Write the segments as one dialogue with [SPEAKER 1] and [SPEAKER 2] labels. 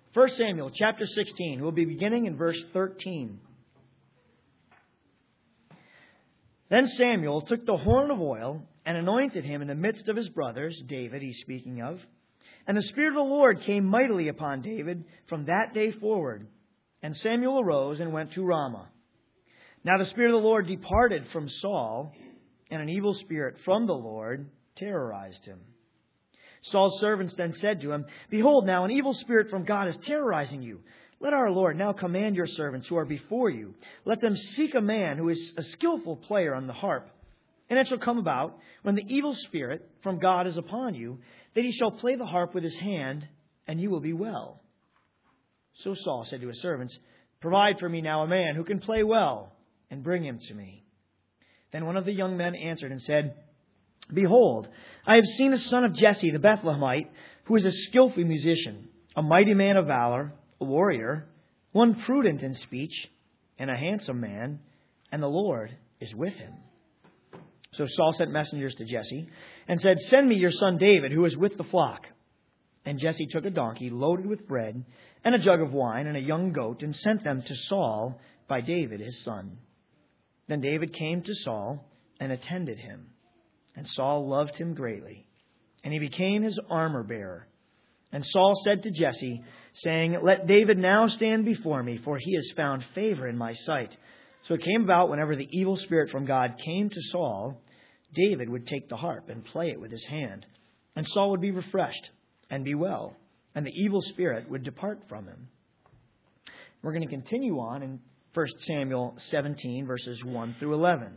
[SPEAKER 1] 1 Samuel chapter 16. We'll be beginning in verse 13. Then Samuel took the horn of oil and anointed him in the midst of his brothers, David he's speaking of. And the Spirit of the Lord came mightily upon David from that day forward. And Samuel arose and went to Ramah. Now the Spirit of the Lord departed from Saul, and an evil spirit from the Lord terrorized him. Saul's servants then said to him, Behold, now an evil spirit from God is terrorizing you. Let our Lord now command your servants who are before you. Let them seek a man who is a skillful player on the harp. And it shall come about, when the evil spirit from God is upon you, that he shall play the harp with his hand, and you will be well. So Saul said to his servants, Provide for me now a man who can play well, and bring him to me. Then one of the young men answered and said, Behold, I have seen a son of Jesse the Bethlehemite, who is a skillful musician, a mighty man of valor, a warrior, one prudent in speech, and a handsome man, and the Lord is with him. So Saul sent messengers to Jesse and said, Send me your son David, who is with the flock. And Jesse took a donkey loaded with bread and a jug of wine and a young goat and sent them to Saul by David his son. Then David came to Saul and attended him. And Saul loved him greatly, and he became his armor bearer. And Saul said to Jesse, saying, Let David now stand before me, for he has found favor in my sight. So it came about, whenever the evil spirit from God came to Saul, David would take the harp and play it with his hand. And Saul would be refreshed and be well, and the evil spirit would depart from him. We're going to continue on in 1 Samuel 17, verses 1 through 11.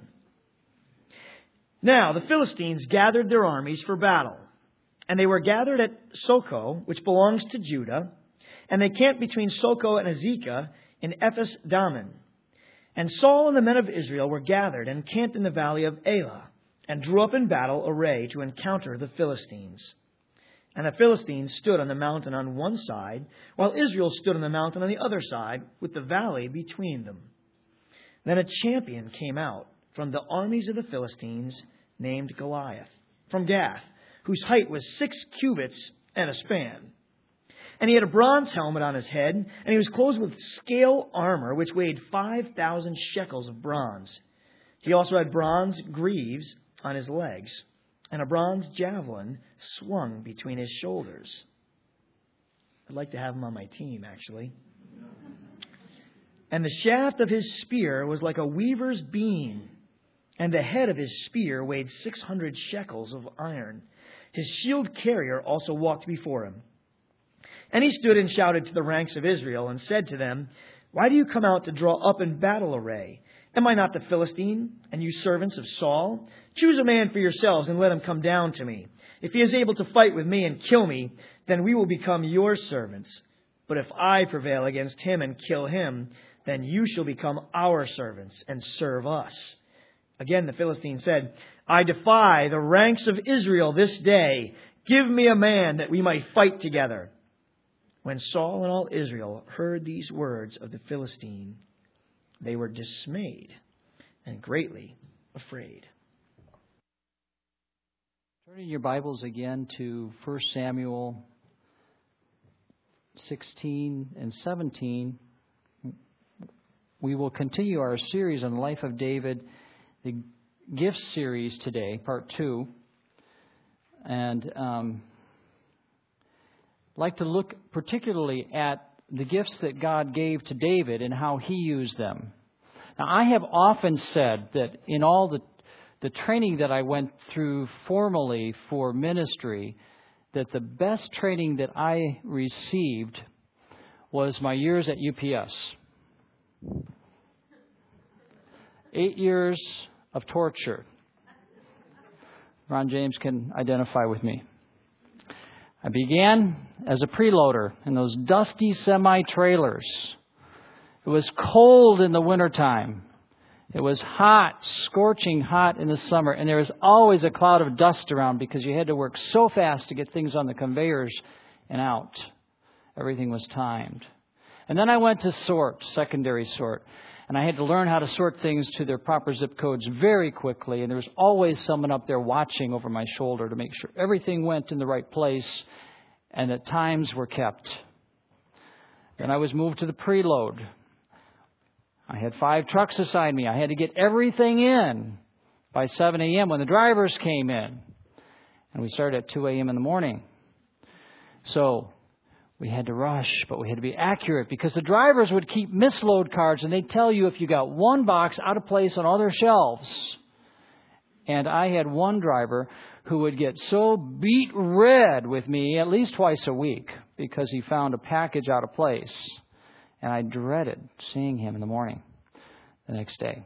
[SPEAKER 1] Now the Philistines gathered their armies for battle, and they were gathered at Socoh, which belongs to Judah, and they camped between Socoh and Azekah in Ephes Dammim. And Saul and the men of Israel were gathered and camped in the valley of Elah, and drew up in battle array to encounter the Philistines. And the Philistines stood on the mountain on one side, while Israel stood on the mountain on the other side, with the valley between them. Then a champion came out from the armies of the Philistines, named Goliath, from Gath, whose height was 6 cubits and a span. And he had a bronze helmet on his head, and he was clothed with scale armor, which weighed 5,000 shekels of bronze. He also had bronze greaves on his legs, and a bronze javelin swung between his shoulders. I'd like to have him on my team, actually. And the shaft of his spear was like a weaver's beam, and the head of his spear weighed 600 shekels of iron. His shield carrier also walked before him. And he stood and shouted to the ranks of Israel and said to them, Why do you come out to draw up in battle array? Am I not the Philistine, and you servants of Saul? Choose a man for yourselves and let him come down to me. If he is able to fight with me and kill me, then we will become your servants. But if I prevail against him and kill him, then you shall become our servants and serve us. Again, the Philistine said, I defy the ranks of Israel this day. Give me a man that we might fight together. When Saul and all Israel heard these words of the Philistine, they were dismayed and greatly afraid.
[SPEAKER 2] Turning your Bibles again to 1 Samuel 16 and 17, we will continue our series on the life of David, the Gifts series today, part 2. And I'd like to look particularly at the gifts that God gave to David and how he used them. Now, I have often said that in all the training that I went through formally for ministry, that the best training that I received was my years at UPS. 8 years of torture. Ron James can identify with me. I began as a preloader in those dusty semi-trailers. It was cold in the wintertime. It was hot, scorching hot in the summer. And there was always a cloud of dust around because you had to work so fast to get things on the conveyors and out. Everything was timed. And then I went to sort, secondary sort. And I had to learn how to sort things to their proper zip codes very quickly. And there was always someone up there watching over my shoulder to make sure everything went in the right place and that times were kept. Then I was moved to the preload. I had 5 trucks assigned me. I had to get everything in by 7 a.m. when the drivers came in. And we started at 2 a.m. in the morning. So we had to rush, but we had to be accurate because the drivers would keep misload cards and they'd tell you if you got one box out of place on all their shelves. And I had one driver who would get so beat red with me at least twice a week because he found a package out of place. And I dreaded seeing him in the morning the next day.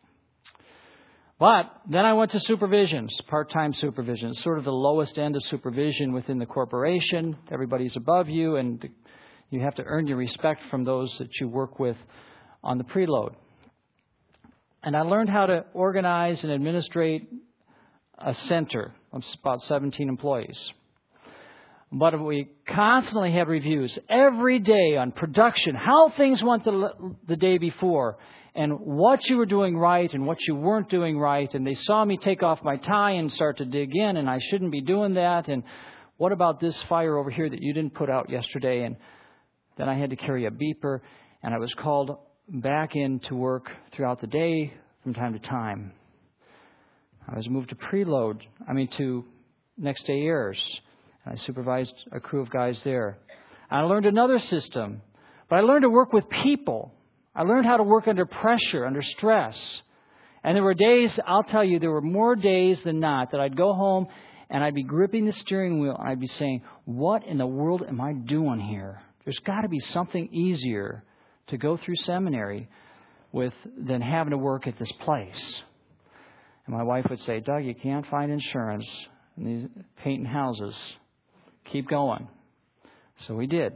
[SPEAKER 2] But then I went to supervisions, part-time supervision, sort of the lowest end of supervision within the corporation. Everybody's above you, and you have to earn your respect from those that you work with on the preload. And I learned how to organize and administrate a center of about 17 employees. But we constantly had reviews every day on production, how things went the day before, and what you were doing right and what you weren't doing right. And they saw me take off my tie and start to dig in, and I shouldn't be doing that. And what about this fire over here that you didn't put out yesterday? And then I had to carry a beeper, and I was called back in to work throughout the day from time to time. I was moved to to next day airs. I supervised a crew of guys there. I learned another system, but I learned to work with people. I learned how to work under pressure, under stress. And there were days, I'll tell you, there were more days than not that I'd go home and I'd be gripping the steering wheel and I'd be saying, what in the world am I doing here? There's got to be something easier to go through seminary with than having to work at this place. And my wife would say, Doug, you can't find insurance in these painting houses. Keep going. So we did.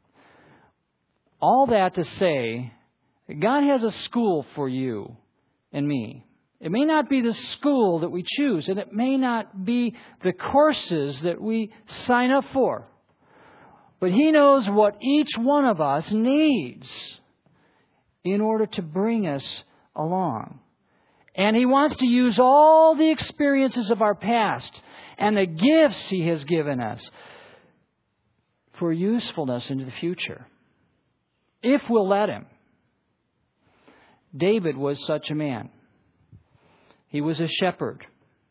[SPEAKER 2] All that to say, God has a school for you and me. It may not be the school that we choose, and it may not be the courses that we sign up for. But He knows what each one of us needs in order to bring us along. And He wants to use all the experiences of our past and the gifts He has given us for usefulness into the future, if we'll let Him. David was such a man. He was a shepherd.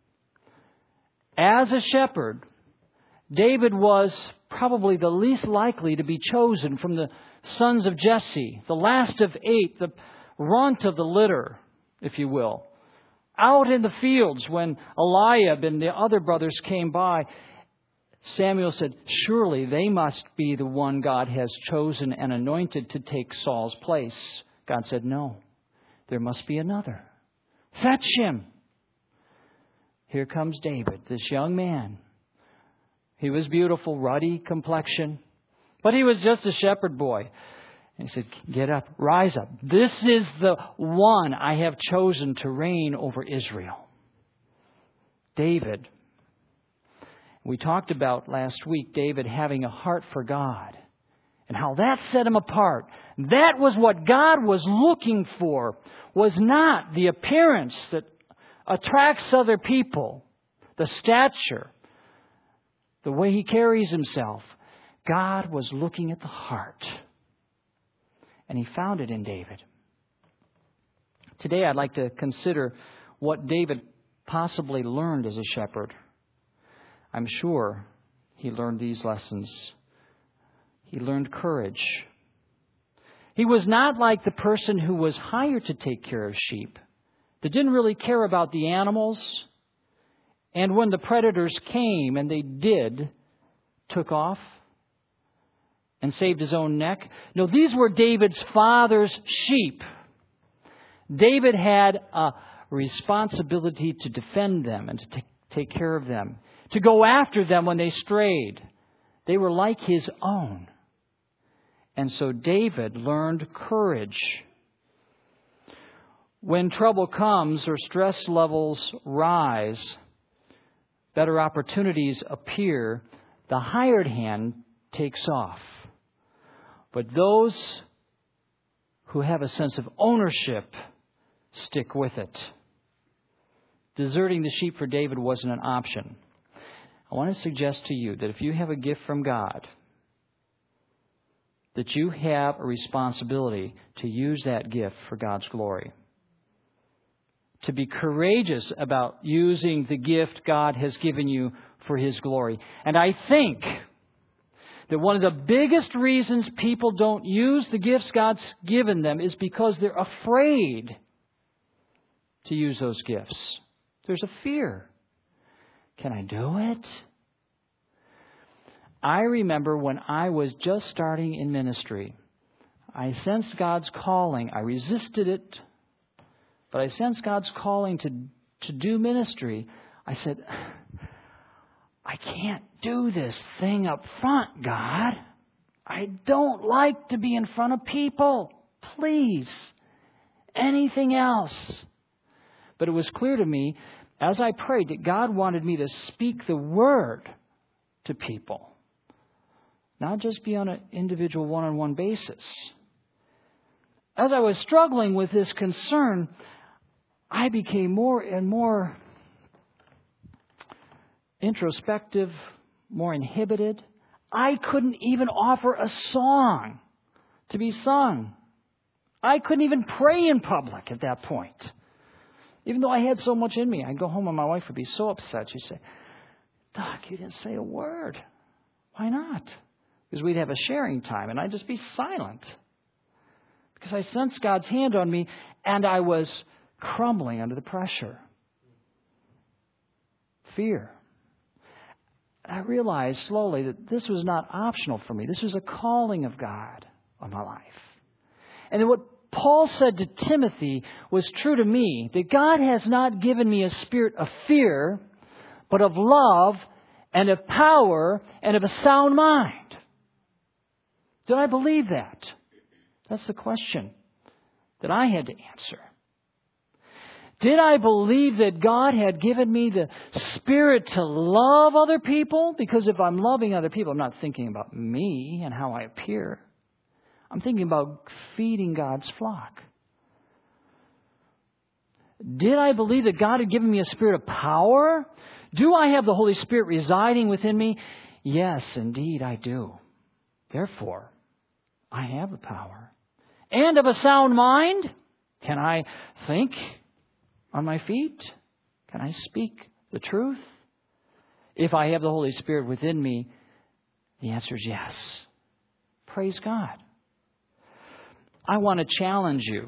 [SPEAKER 2] As a shepherd, David was probably the least likely to be chosen from the sons of Jesse, the last of 8, the runt of the litter, if you will. Out in the fields when Eliab and the other brothers came by, Samuel said, surely they must be the one God has chosen and anointed to take Saul's place. God said, no, there must be another. Fetch him. Here comes David, this young man. He was beautiful, ruddy complexion, but he was just a shepherd boy. And he said, get up, rise up. This is the one I have chosen to reign over Israel. David. We talked about last week David having a heart for God and how that set him apart. That was what God was looking for, was not the appearance that attracts other people, the stature, the way he carries himself. God was looking at the heart. And He found it in David. Today I'd like to consider what David possibly learned as a shepherd. I'm sure he learned these lessons. He learned courage. He was not like the person who was hired to take care of sheep, that didn't really care about the animals, and when the predators came, and they did, took off and saved his own neck. No, these were David's father's sheep. David had a responsibility to defend them and to take care of them, to go after them when they strayed. They were like his own. And so David learned courage. When trouble comes or stress levels rise, better opportunities appear, the hired hand takes off. But those who have a sense of ownership stick with it. Deserting the sheep for David wasn't an option. I want to suggest to you that if you have a gift from God, that you have a responsibility to use that gift for God's glory. To be courageous about using the gift God has given you for His glory. And I think that one of the biggest reasons people don't use the gifts God's given them is because they're afraid to use those gifts. There's a fear. Can I do it? I remember when I was just starting in ministry, I sensed God's calling. I resisted it, but I sensed God's calling to do ministry. I said, I can't do this thing up front, God. I don't like to be in front of people. Please. Anything else. But it was clear to me as I prayed that God wanted me to speak the word to people. Not just be on an individual one-on-one basis. As I was struggling with this concern, I became more and more introspective, more inhibited. I couldn't even offer a song to be sung. I couldn't even pray in public at that point. Even though I had so much in me, I'd go home and my wife would be so upset. She'd say, Doc, you didn't say a word. Why not? Because we'd have a sharing time and I'd just be silent. Because I sensed God's hand on me and I was crumbling under the pressure. Fear. I realized slowly that this was not optional for me. This was a calling of God on my life. And what Paul said to Timothy was true to me, that God has not given me a spirit of fear, but of love and of power and of a sound mind. Did I believe that? That's the question that I had to answer. Did I believe that God had given me the spirit to love other people? Because if I'm loving other people, I'm not thinking about me and how I appear. I'm thinking about feeding God's flock. Did I believe that God had given me a spirit of power? Do I have the Holy Spirit residing within me? Yes, indeed I do. Therefore, I have the power. And of a sound mind? Can I think on my feet? Can I speak the truth? If I have the Holy Spirit within me, the answer is yes. Praise God. I want to challenge you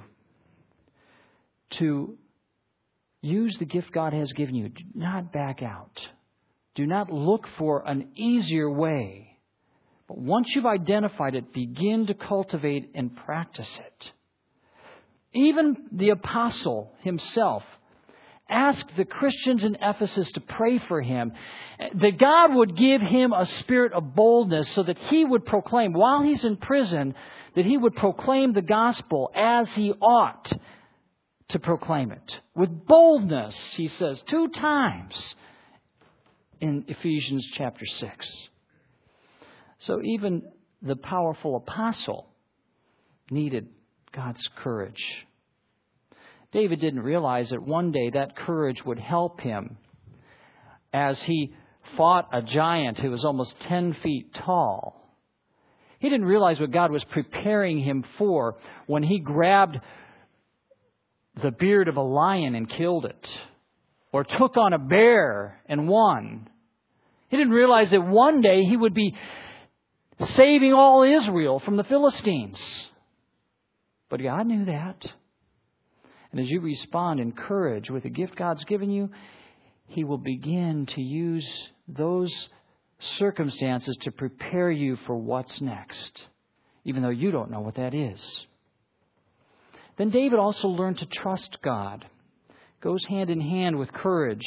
[SPEAKER 2] to use the gift God has given you. Do not back out. Do not look for an easier way. But once you've identified it, begin to cultivate and practice it. Even the apostle himself asked the Christians in Ephesus to pray for him, that God would give him a spirit of boldness so that he would proclaim, while he's in prison, that he would proclaim the gospel as he ought to proclaim it. With boldness, he says 2 times in Ephesians chapter 6. So even the powerful apostle needed God's courage. David didn't realize that one day that courage would help him as he fought a giant who was almost 10 feet tall. He didn't realize what God was preparing him for when he grabbed the beard of a lion and killed it, or took on a bear and won. He didn't realize that one day he would be saving all Israel from the Philistines. But God knew that. And as you respond in courage with the gift God's given you, He will begin to use those circumstances to prepare you for what's next, even though you don't know what that is. Then David also learned to trust God. It goes hand in hand with courage.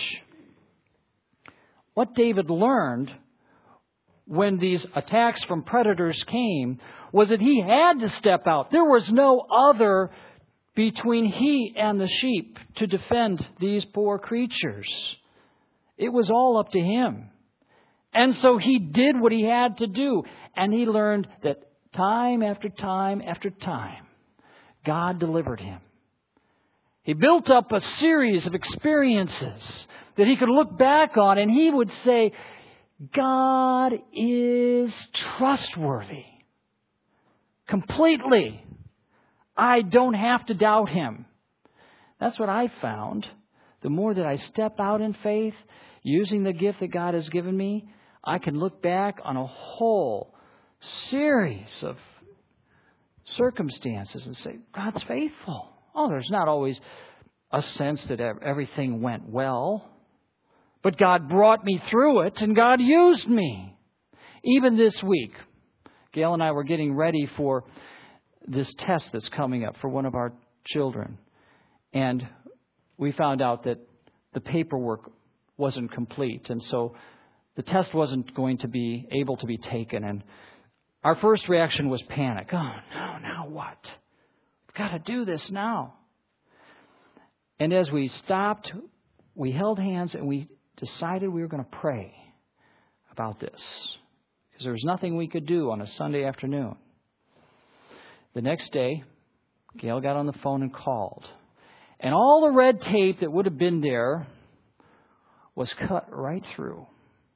[SPEAKER 2] What David learned when these attacks from predators came was that he had to step out. There was no other between he and the sheep to defend these poor creatures. It was all up to him. And so he did what he had to do. And he learned that time after time after time, God delivered him. He built up a series of experiences that he could look back on, and he would say, God is trustworthy. completely. I don't have to doubt Him. That's what I found. The more that I step out in faith, using the gift that God has given me, I can look back on a whole series of circumstances and say, God's faithful. Oh, there's not always a sense that everything went well. But God brought me through it and God used me. Even this week, Gail and I were getting ready for this test that's coming up for one of our children. And we found out that the paperwork wasn't complete. And so the test wasn't going to be able to be taken. And our first reaction was panic. Oh, no, now what? We've got to do this now. And as we stopped, we held hands and we decided we were going to pray about this. Because there was nothing we could do on a Sunday afternoon. The next day, Gail got on the phone and called. And all the red tape that would have been there was cut right through.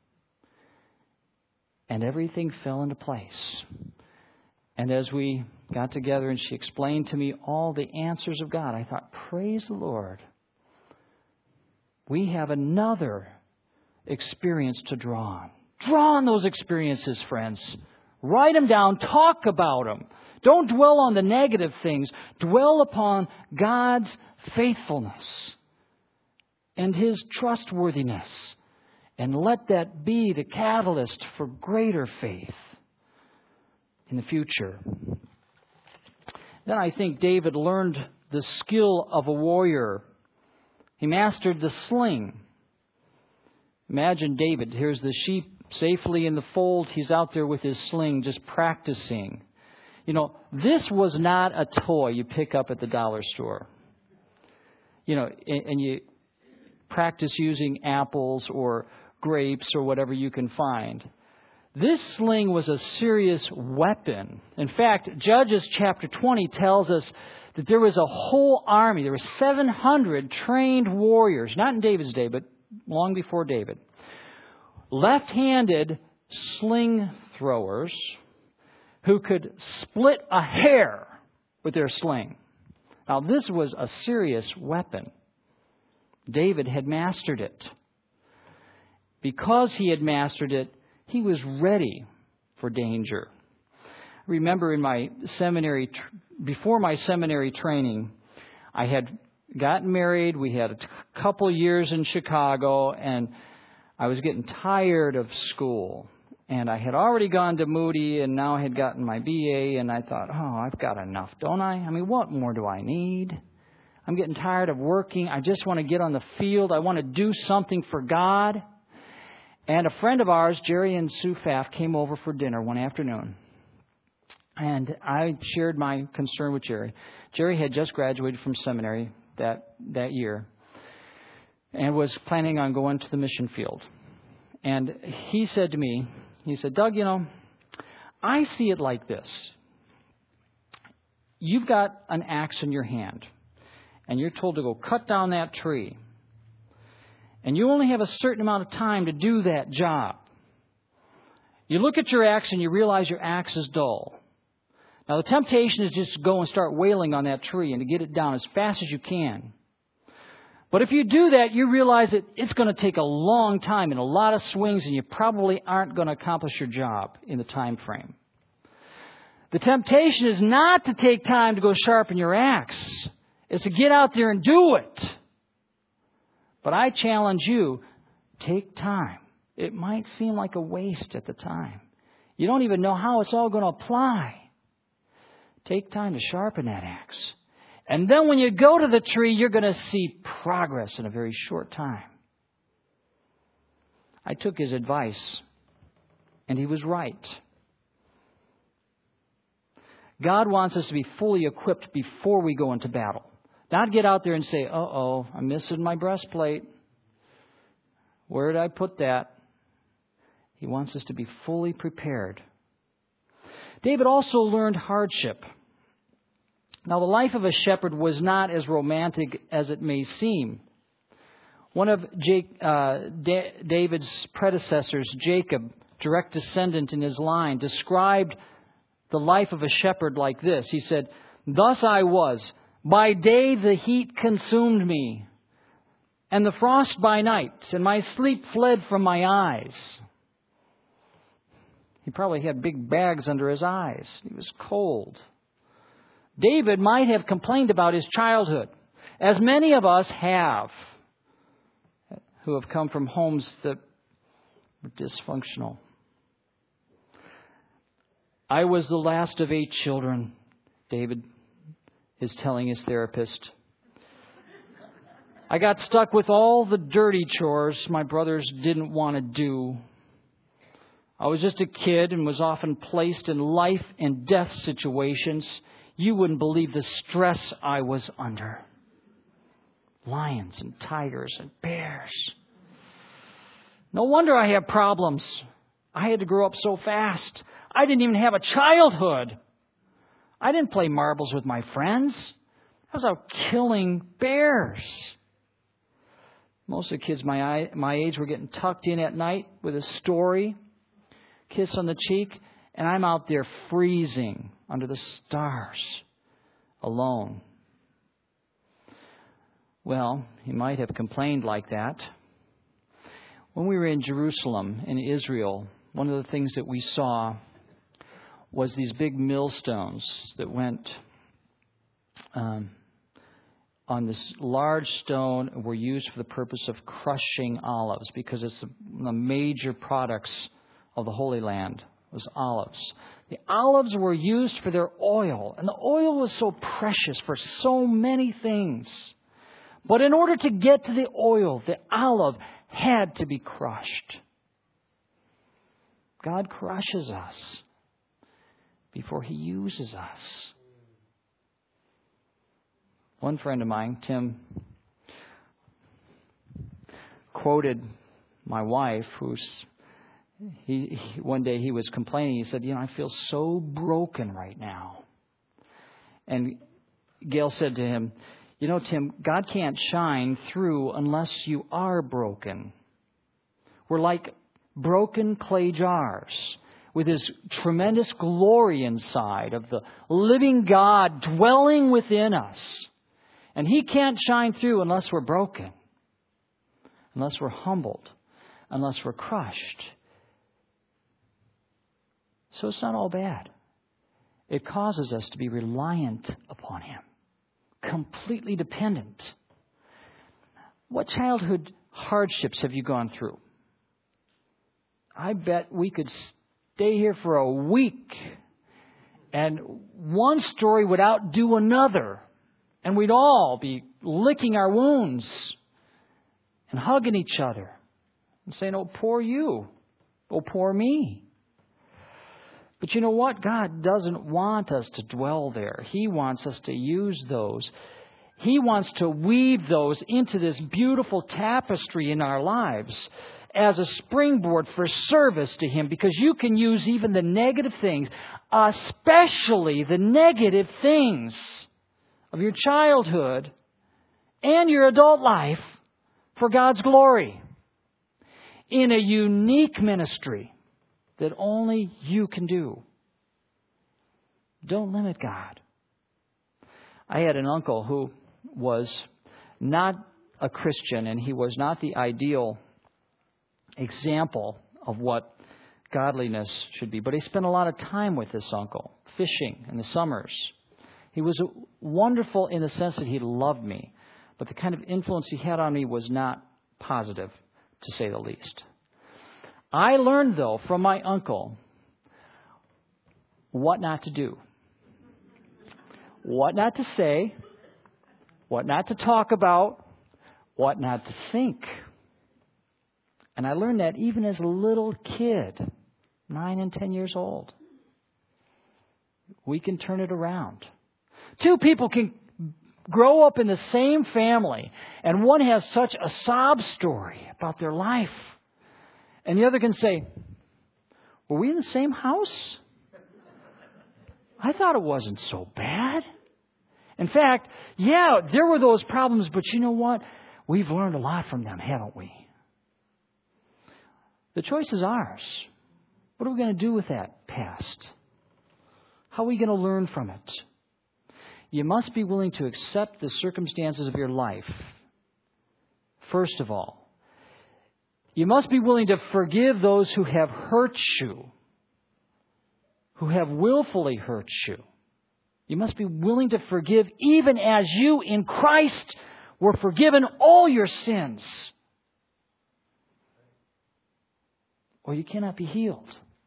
[SPEAKER 2] And everything fell into place. And as we got together and she explained to me all the answers of God, I thought, praise the Lord. We have another experience to draw on. Draw on those experiences, friends. Write them down. Talk about them. Don't dwell on the negative things. Dwell upon God's faithfulness and His trustworthiness. And let that be the catalyst for greater faith in the future. Then I think David learned the skill of a warrior. He mastered the sling. Imagine David. Here's the sheep safely in the fold. He's out there with his sling just practicing. You know, this was not a toy you pick up at the dollar store. You know, and you practice using apples or grapes or whatever you can find. This sling was a serious weapon. In fact, Judges chapter 20 tells us that there was a whole army. There were 700 trained warriors, not in David's day, but long before David. Left-handed sling throwers who could split a hair with their sling. Now, this was a serious weapon. David had mastered it. Because he had mastered it, he was ready for danger. I remember in my seminary, before my seminary training, I had gotten married. We had a couple years in Chicago, and I was getting tired of school. And I had already gone to Moody, and now I had gotten my BA, and I thought, oh, I've got enough, don't I? I mean, what more do I need? I'm getting tired of working. I just want to get on the field. I want to do something for God. And a friend of ours, Jerry and Sue Pfaff, came over for dinner one afternoon. And I shared my concern with Jerry. Jerry had just graduated from seminary that year and was planning on going to the mission field. And he said to me, he said, Doug, you know, I see it like this. You've got an axe in your hand, and you're told to go cut down that tree. And you only have a certain amount of time to do that job. You look at your axe and you realize your axe is dull. Now, the temptation is just to go and start wailing on that tree and to get it down as fast as you can. But if you do that, you realize that it's going to take a long time and a lot of swings, and you probably aren't going to accomplish your job in the time frame. The temptation is not to take time to go sharpen your axe. It's to get out there and do it. But I challenge you, take time. It might seem like a waste at the time. You don't even know how it's all going to apply. Take time to sharpen that axe. And then when you go to the tree, you're going to see progress in a very short time. I took his advice, and he was right. God wants us to be fully equipped before we go into battle. Not get out there and say, uh-oh, I'm missing my breastplate. Where did I put that? He wants us to be fully prepared. David also learned hardship. Now, the life of a shepherd was not as romantic as it may seem. One of David's predecessors, Jacob, direct descendant in his line, described the life of a shepherd like this. He said, "Thus I was. By day the heat consumed me, and the frost by night, and my sleep fled from my eyes." He probably had big bags under his eyes. He was cold. David might have complained about his childhood, as many of us have, who have come from homes that were dysfunctional. "I was the last of 8 children," David is telling his therapist. "I got stuck with all the dirty chores my brothers didn't want to do. I was just a kid and was often placed in life and death situations. You wouldn't believe the stress I was under. Lions and tigers and bears. No wonder I have problems. I had to grow up so fast. I didn't even have a childhood. I didn't play marbles with my friends. I was out killing bears." Most of the kids my age were getting tucked in at night with a story, kiss on the cheek, and I'm out there freezing under the stars, alone. Well, he might have complained like that. When we were in Jerusalem, in Israel, one of the things that we saw was these big millstones that went on this large stone, were used for the purpose of crushing olives, because it's the major products of the Holy Land was olives. The olives were used for their oil, and the oil was so precious for so many things. But in order to get to the oil, the olive had to be crushed. God crushes us before He uses us. One friend of mine, Tim, quoted my wife, one day he was complaining. He said, "I feel so broken right now." And Gail said to him, "Tim, God can't shine through unless you are broken. We're like broken clay jars with His tremendous glory inside of the living God dwelling within us. And He can't shine through unless we're broken, unless we're humbled, unless we're crushed." So it's not all bad. It causes us to be reliant upon Him, completely dependent. What childhood hardships have you gone through? I bet we could stay here for a week and one story would outdo another, and we'd all be licking our wounds and hugging each other and saying, "Oh, poor you. Oh, poor me." But you know what? God doesn't want us to dwell there. He wants us to use those. He wants to weave those into this beautiful tapestry in our lives as a springboard for service to Him, because you can use even the negative things, especially the negative things of your childhood and your adult life, for God's glory in a unique ministry that only you can do. Don't limit God. I had an uncle who was not a Christian, and he was not the ideal example of what godliness should be. But I spent a lot of time with this uncle, fishing in the summers. He was wonderful in the sense that he loved me, but the kind of influence he had on me was not positive, to say the least. I learned, though, from my uncle what not to do, what not to say, what not to talk about, what not to think. And I learned that even as a little kid, 9 and 10 years old. We can turn it around. Two people can grow up in the same family, and one has such a sob story about their life, and the other can say, "Were we in the same house? I thought it wasn't so bad. In fact, yeah, there were those problems, but you know what? We've learned a lot from them, haven't we?" The choice is ours. What are we going to do with that past? How are we going to learn from it? You must be willing to accept the circumstances of your life. First of all, you must be willing to forgive those who have hurt you, who have willfully hurt you. You must be willing to forgive even as you in Christ were forgiven all your sins. Or you cannot be healed.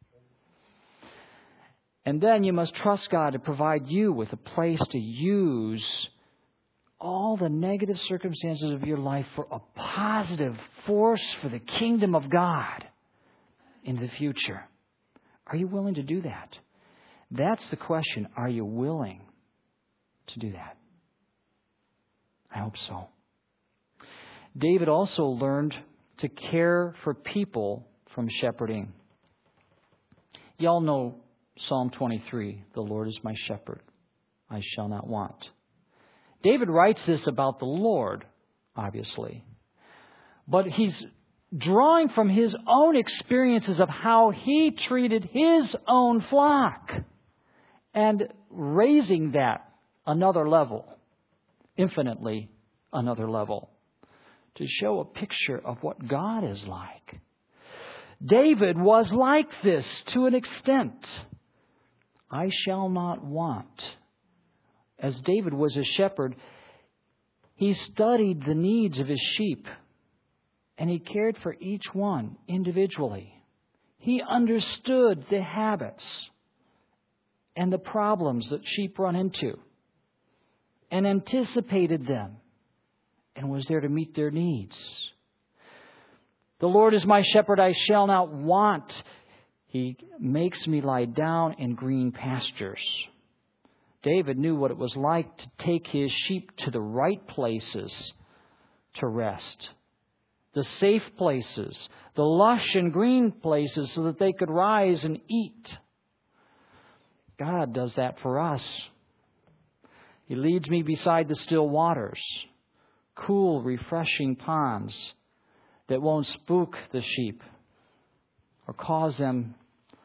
[SPEAKER 2] And then you must trust God to provide you with a place to use all the negative circumstances of your life for a positive force for the kingdom of God in the future. Are you willing to do that? That's the question. Are you willing to do that? I hope so. David also learned to care for people from shepherding. Y'all know Psalm 23, the Lord is my shepherd, I shall not want. David writes this about the Lord, obviously. But he's drawing from his own experiences of how he treated his own flock and raising that another level, infinitely another level, to show a picture of what God is like. David was like this to an extent. I shall not want. As David was a shepherd, he studied the needs of his sheep, and he cared for each one individually. He understood the habits and the problems that sheep run into, and anticipated them, and was there to meet their needs. The Lord is my shepherd, I shall not want. He makes me lie down in green pastures. David knew what it was like to take his sheep to the right places to rest. The safe places, the lush and green places so that they could rise and eat. God does that for us. He leads me beside the still waters, cool, refreshing ponds that won't spook the sheep or cause them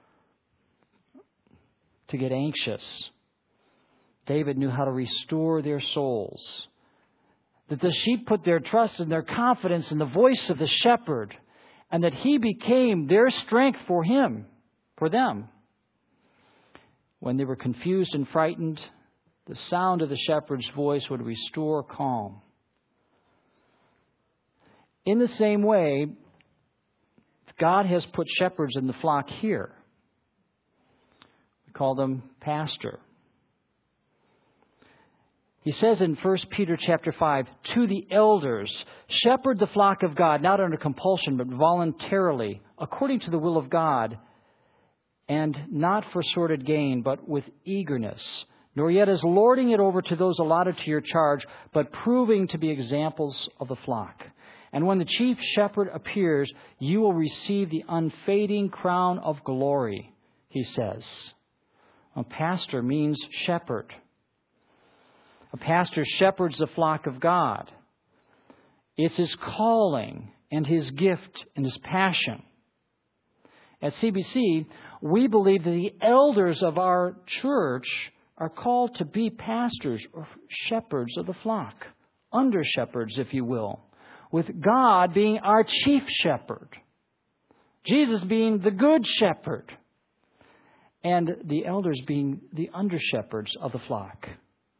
[SPEAKER 2] to get anxious. David knew how to restore their souls. That the sheep put their trust and their confidence in the voice of the shepherd, and that he became their strength for them. When they were confused and frightened, the sound of the shepherd's voice would restore calm. In the same way, God has put shepherds in the flock here. We call them pastor. He says in 1 Peter chapter 5, to the elders, shepherd the flock of God, not under compulsion, but voluntarily, according to the will of God, and not for sordid gain, but with eagerness, nor yet as lording it over to those allotted to your charge, but proving to be examples of the flock. And when the chief shepherd appears, you will receive the unfading crown of glory, he says. A pastor means shepherd. A pastor shepherds the flock of God. It's his calling and his gift and his passion. At CBC, we believe that the elders of our church are called to be pastors or shepherds of the flock. Under shepherds, if you will. With God being our chief shepherd. Jesus being the good shepherd. And the elders being the under shepherds of the flock.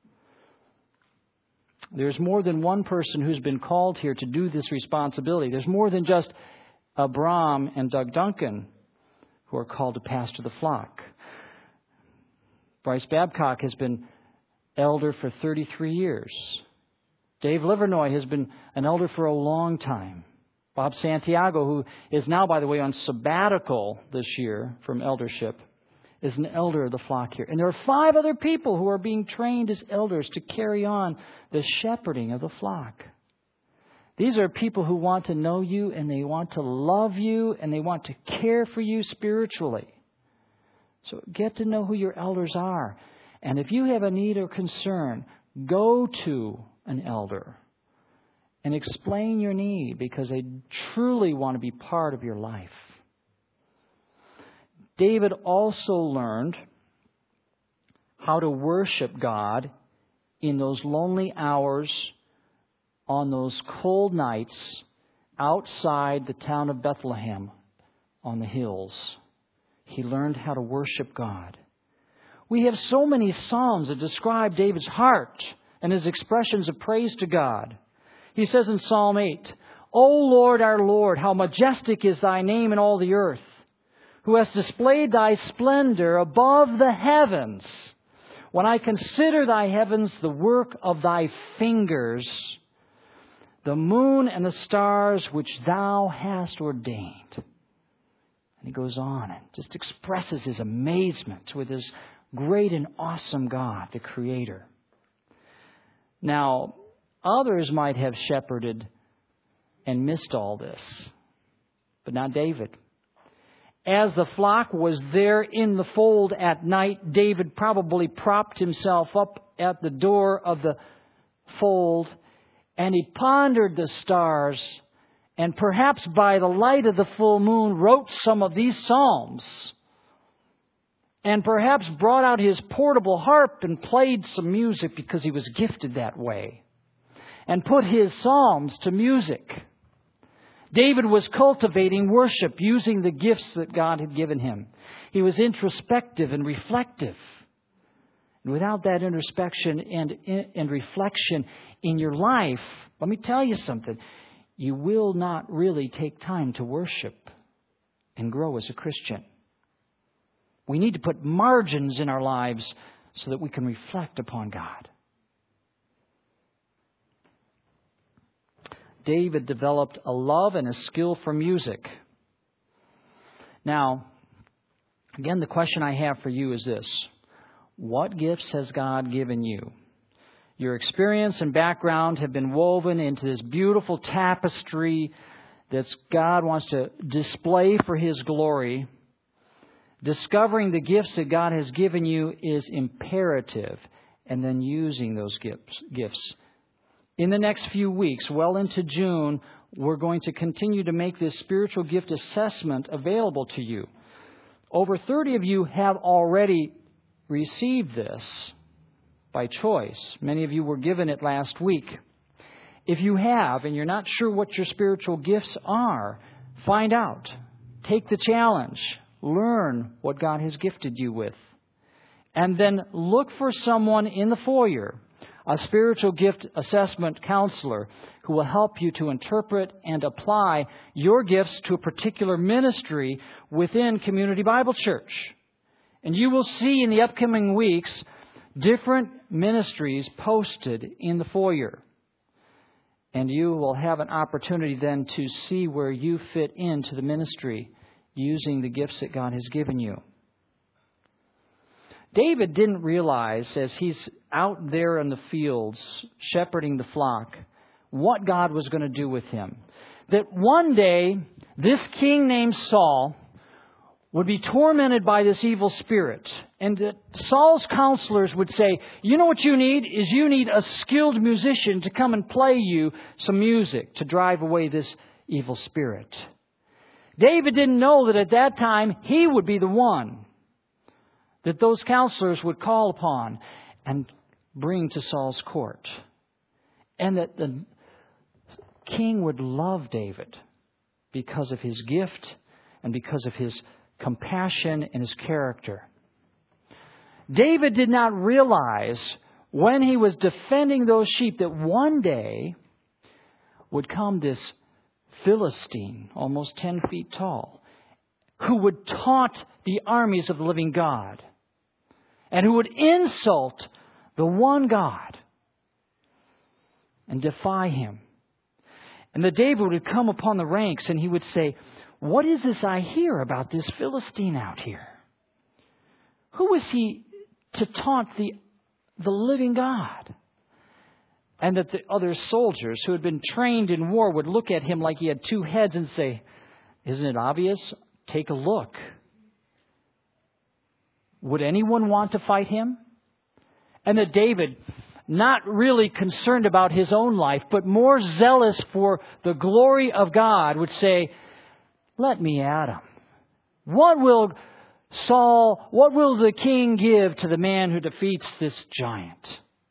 [SPEAKER 2] There's more than one person who's been called here to do this responsibility. There's more than just Abram and Doug Duncan who are called to pastor the flock. Bryce Babcock has been elder for 33 years. Dave Livernoy has been an elder for a long time. Bob Santiago, who is now, by the way, on sabbatical this year from eldership, is an elder of the flock here. And there are 5 other people who are being trained as elders to carry on the shepherding of the flock. These are people who want to know you, and they want to love you, and they want to care for you spiritually. So get to know who your elders are. And if you have a need or concern, go to an elder and explain your need, because they truly want to be part of your life. David also learned how to worship God in those lonely hours on those cold nights outside the town of Bethlehem on the hills. He learned how to worship God. We have so many psalms that describe David's heart and his expressions of praise to God. He says in Psalm 8, O Lord, our Lord, how majestic is thy name in all the earth, who hast displayed thy splendor above the heavens. When I consider thy heavens, the work of thy fingers, the moon and the stars which thou hast ordained. And he goes on and just expresses his amazement with his great and awesome God, the Creator. Now, others might have shepherded and missed all this, but not David. As the flock was there in the fold at night, David probably propped himself up at the door of the fold, and he pondered the stars, and perhaps by the light of the full moon wrote some of these psalms, and perhaps brought out his portable harp and played some music because he was gifted that way, and put his psalms to music. David was cultivating worship using the gifts that God had given him. He was introspective and reflective. And without that introspection and reflection in your life, let me tell you something. You will not really take time to worship and grow as a Christian. We need to put margins in our lives so that we can reflect upon God. David developed a love and a skill for music. Now, again, the question I have for you is this. What gifts has God given you? Your experience and background have been woven into this beautiful tapestry that God wants to display for His glory. Discovering the gifts that God has given you is imperative, and then using those gifts. In the next few weeks, well into June, we're going to continue to make this spiritual gift assessment available to you. Over 30 of you have already received this by choice. Many of you were given it last week. If you have and you're not sure what your spiritual gifts are, find out. Take the challenge. Learn what God has gifted you with. And then look for someone in the foyer, a spiritual gift assessment counselor who will help you to interpret and apply your gifts to a particular ministry within Community Bible Church. And you will see in the upcoming weeks different ministries posted in the foyer. And you will have an opportunity then to see where you fit into the ministry using the gifts that God has given you. David didn't realize as he's out there in the fields shepherding the flock what God was going to do with him. That one day this king named Saul would be tormented by this evil spirit. And that Saul's counselors would say, you know what you need? Is you need a skilled musician to come and play you some music to drive away this evil spirit. David didn't know that at that time he would be the one that those counselors would call upon and bring to Saul's court. And that the king would love David because of his gift and because of his compassion and his character. David did not realize when he was defending those sheep that one day would come this Philistine, almost 10 feet tall, who would taunt the armies of the living God and who would insult the one God and defy Him. And that David would come upon the ranks and he would say, what is this I hear about this Philistine out here? Who is he to taunt the living God? And that the other soldiers who had been trained in war would look at him like he had two heads and say, isn't it obvious? Take a look. Would anyone want to fight him? And that David, not really concerned about his own life, but more zealous for the glory of God, would say, let me at him. What will Saul, what will the king give to the man who defeats this giant?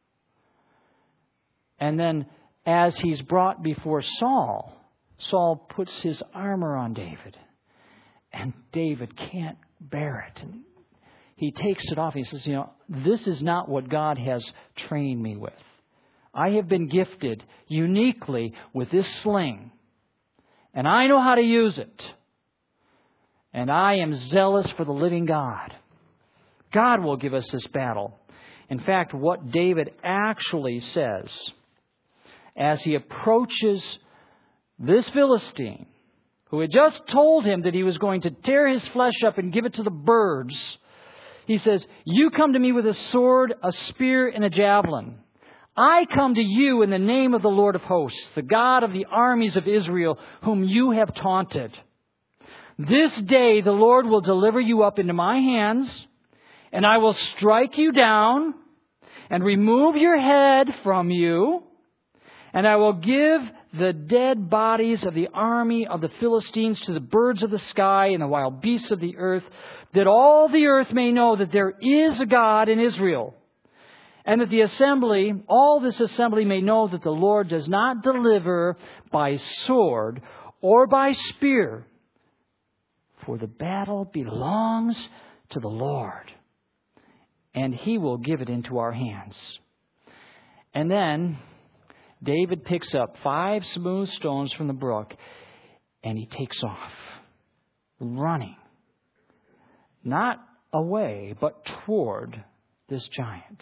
[SPEAKER 2] And then as he's brought before Saul, Saul puts his armor on David. And David can't bear it. And he takes it off. He says, this is not what God has trained me with. I have been gifted uniquely with this sling. And I know how to use it. And I am zealous for the living God. God will give us this battle. In fact, what David actually says as he approaches this Philistine, who had just told him that he was going to tear his flesh up and give it to the birds, he says, you come to me with a sword, a spear, and a javelin. I come to you in the name of the Lord of hosts, the God of the armies of Israel, whom you have taunted. This day the Lord will deliver you up into my hands, and I will strike you down and remove your head from you, and I will give the dead bodies of the army of the Philistines to the birds of the sky and the wild beasts of the earth, that all the earth may know that there is a God in Israel, and that all this assembly may know that the Lord does not deliver by sword or by spear, for the battle belongs to the Lord, and He will give it into our hands. And then David picks up 5 smooth stones from the brook, and he takes off, running, not away, but toward this giant.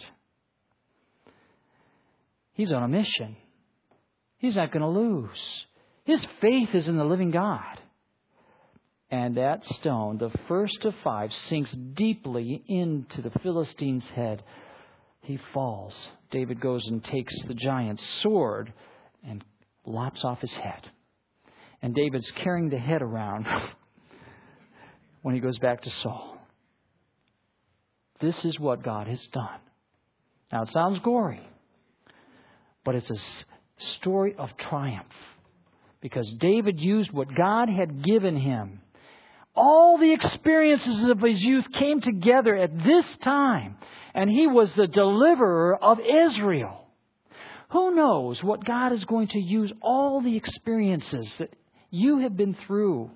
[SPEAKER 2] He's on a mission. He's not going to lose. His faith is in the living God. And that stone, the first of 5, sinks deeply into the Philistine's head. He falls. David goes and takes the giant's sword and lops off his head. And David's carrying the head around when he goes back to Saul. This is what God has done. Now, it sounds gory, but it's a story of triumph, because David used what God had given him. All the experiences of his youth came together at this time, and he was the deliverer of Israel. Who knows what God is going to use all the experiences that you have been through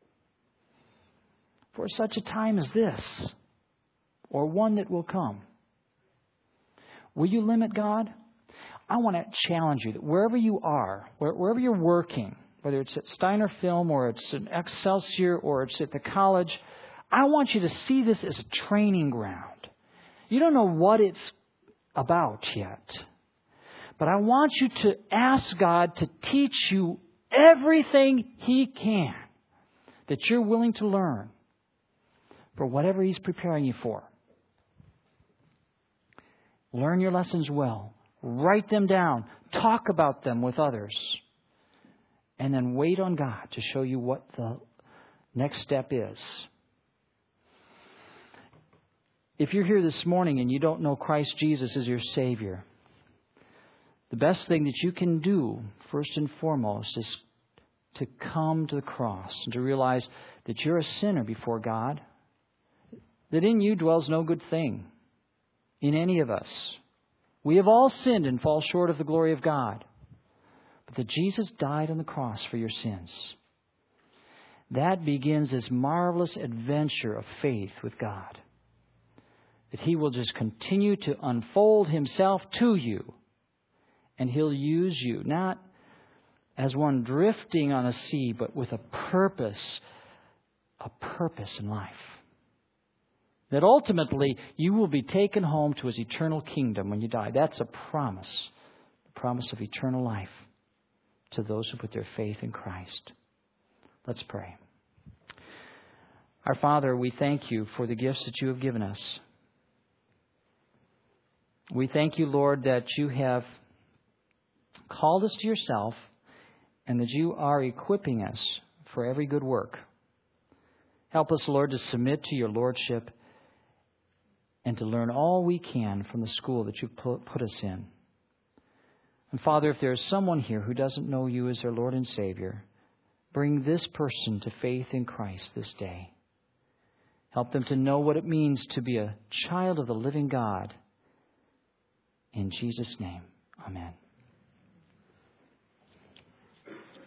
[SPEAKER 2] for such a time as this, or one that will come. Will you limit God? I want to challenge you that wherever you are, wherever you're working, whether it's at Steiner Film or it's at Excelsior or it's at the college, I want you to see this as a training ground. You don't know what it's about yet, but I want you to ask God to teach you everything He can that you're willing to learn for whatever He's preparing you for. Learn your lessons well. Write them down. Talk about them with others. And then wait on God to show you what the next step is. If you're here this morning and you don't know Christ Jesus as your Savior, the best thing that you can do, first and foremost, is to come to the cross and to realize that you're a sinner before God, that in you dwells no good thing, in any of us. We have all sinned and fall short of the glory of God. But that Jesus died on the cross for your sins. That begins this marvelous adventure of faith with God. That He will just continue to unfold Himself to you. And He'll use you, not as one drifting on a sea, but with a purpose in life. That ultimately you will be taken home to His eternal kingdom when you die. That's a promise. The promise of eternal life to those who put their faith in Christ. Let's pray. Our Father, we thank You for the gifts that You have given us. We thank You, Lord, that You have called us to Yourself and that You are equipping us for every good work. Help us, Lord, to submit to Your Lordship and to learn all we can from the school that You've put us in. And Father, if there is someone here who doesn't know You as their Lord and Savior, bring this person to faith in Christ this day. Help them to know what it means to be a child of the living God. In Jesus' name, amen.